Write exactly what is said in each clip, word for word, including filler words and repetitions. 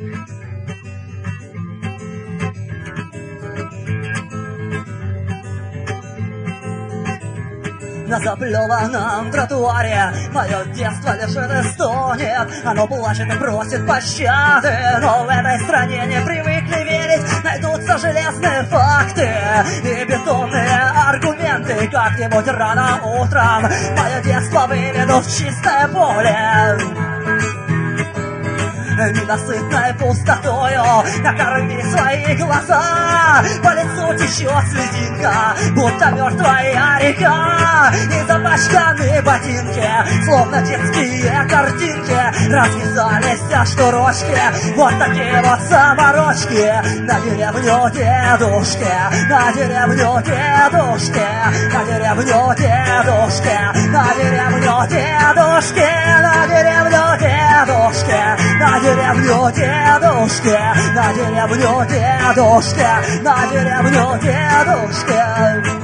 На заплеванном тротуаре мое детство лежит и стонет. Оно плачет и просит пощады, но в этой стране не привыкли верить. Найдутся железные факты и бетонные аргументы. Как-нибудь рано утром мое детство выведут в чистое поле. Ненасытной пустотою накорми свои глаза. По лицу течет слезинка, будто мертвая река. И запачканы ботинки, словно детские картинки, развязались шнурочки. Вот такие вот заморочки. На деревню дедушки, на деревню дедушки, на деревню дедушки, на деревню дедушки, на деревню дедушки, на деревню дедушки, на деревню дедушки, на деревню дедушки.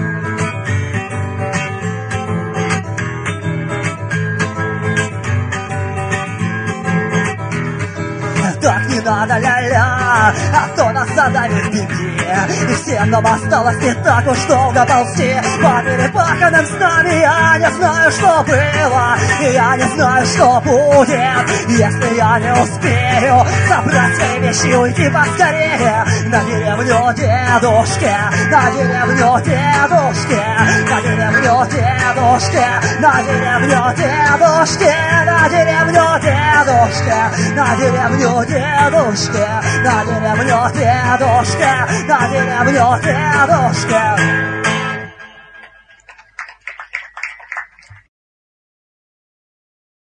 Так не надо, ля-ля, а то нас задавит беги. И всем нам осталось не так уж долго ползти по перепаханным снами. Я не знаю, что было, и я не знаю, что будет, если я не успею собрать свои вещи и уйти поскорее. На деревню дедушки, на деревню дедушки, на деревню дедушки, на деревню дедушки, на деревню дедушки, на деревню дедушки, на деревню дедушки, на деревню дедушки.